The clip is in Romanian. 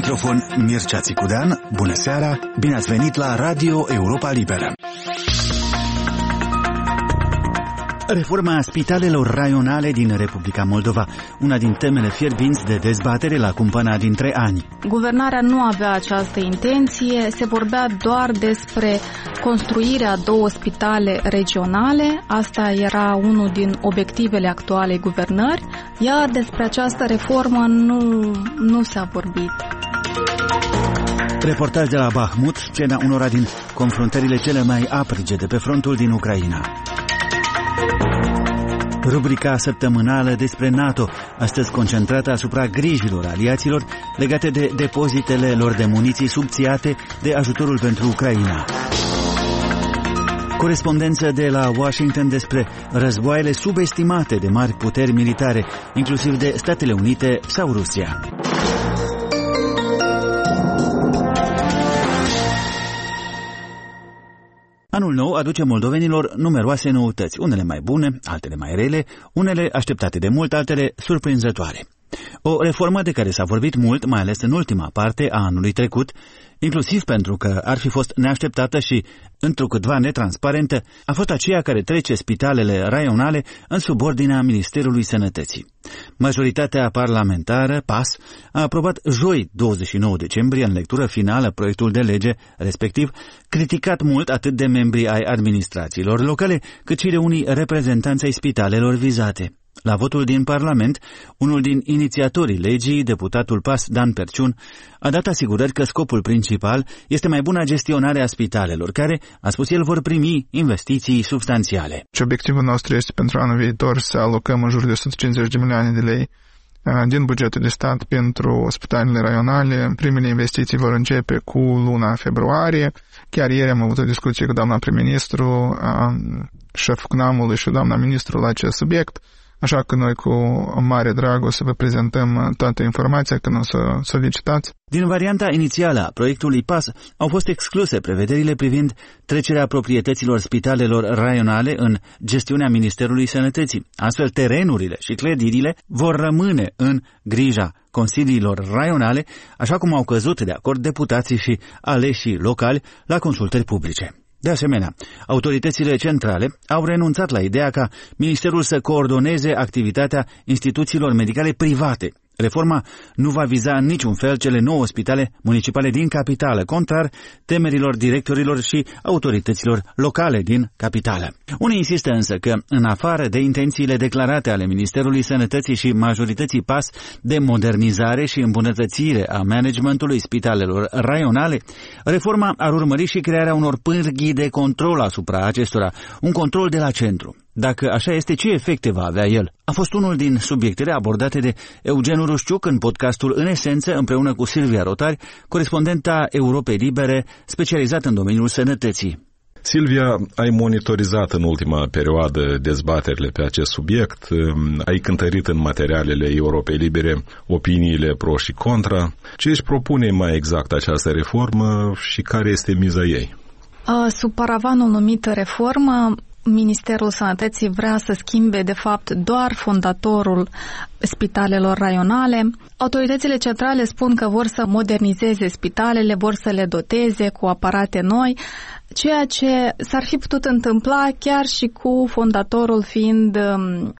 microfon Mircea Țicudean. Bună seara, bine ați venit la Radio Europa Liberă. Reforma spitalelor raionale din Republica Moldova, una din temele fierbinți de dezbatere la Cumpăna din 3 ani. Guvernarea nu avea această intenție, se vorbea doar despre construirea 2 spitale regionale, asta era unul din obiectivele actualei guvernări, iar despre această reformă nu s-a vorbit. Reportaj de la Bahmut, scena unora din confruntările cele mai aprige de pe frontul din Ucraina. Rubrica săptămânală despre NATO, astăzi concentrată asupra grijilor aliaților legate de depozitele lor de muniții subțiate de ajutorul pentru Ucraina. Corespondență de la Washington despre războaiele subestimate de mari puteri militare, inclusiv de Statele Unite sau Rusia. Anul nou aduce moldovenilor numeroase noutăți, unele mai bune, altele mai rele, unele așteptate de mult, altele surprinzătoare. O reformă de care s-a vorbit mult, mai ales în ultima parte a anului trecut, inclusiv pentru că ar fi fost neașteptată și întrucâtva netransparentă, a fost aceea care trece spitalele raionale în subordinea Ministerului Sănătății. Majoritatea parlamentară, PAS, a aprobat joi 29 decembrie în lectură finală proiectul de lege, respectiv criticat mult atât de membrii ai administrațiilor locale, cât și de unii reprezentanți ai spitalelor vizate. La votul din Parlament, unul din inițiatorii legii, deputatul PAS Dan Perciun, a dat asigurări că scopul principal este mai bună gestionare a spitalelor, care, a spus el, vor primi investiții substanțiale. Obiectivul nostru este pentru anul viitor să alocăm în jur de 150 de milioane de lei din bugetul de stat pentru spitalele raionale. Primele investiții vor începe cu luna februarie. Chiar ieri am avut o discuție cu doamna prim-ministru, șeful CNAM-ului și doamna ministru la acest subiect. Așa că noi cu mare drag o să vă prezentăm toată informația când o să solicitați. Din varianta inițială a proiectului PAS au fost excluse prevederile privind trecerea proprietăților spitalelor raionale în gestiunea Ministerului Sănătății. Astfel, terenurile și clădirile vor rămâne în grija consiliilor raionale, așa cum au căzut de acord deputații și aleșii locali la consultări publice. De asemenea, autoritățile centrale au renunțat la ideea ca Ministerul să coordoneze activitatea instituțiilor medicale private. Reforma nu va viza în niciun fel cele 9 spitale municipale din capitală, contrar temerilor directorilor și autorităților locale din capitală. Unii insistă însă că, în afară de intențiile declarate ale Ministerului Sănătății și majorității PAS de modernizare și îmbunătățire a managementului spitalelor raionale, reforma ar urmări și crearea unor pârghii de control asupra acestora, un control de la centru. Dacă așa este, ce efecte va avea el? A fost unul din subiectele abordate de Eugen Urușciuc în podcastul În Esență, împreună cu Silvia Rotari, corespondenta Europei Libere, specializată în domeniul sănătății. Silvia, ai monitorizat în ultima perioadă dezbaterile pe acest subiect, ai cântărit în materialele Europei Libere opiniile pro și contra. Ce își propune mai exact această reformă și care este miza ei? Sub paravanul numit reformă, Ministerul Sănătății vrea să schimbe, de fapt, doar fondatorul spitalelor raionale. Autoritățile centrale spun că vor să modernizeze spitalele, vor să le doteze cu aparate noi, ceea ce s-ar fi putut întâmpla chiar și cu fondatorul fiind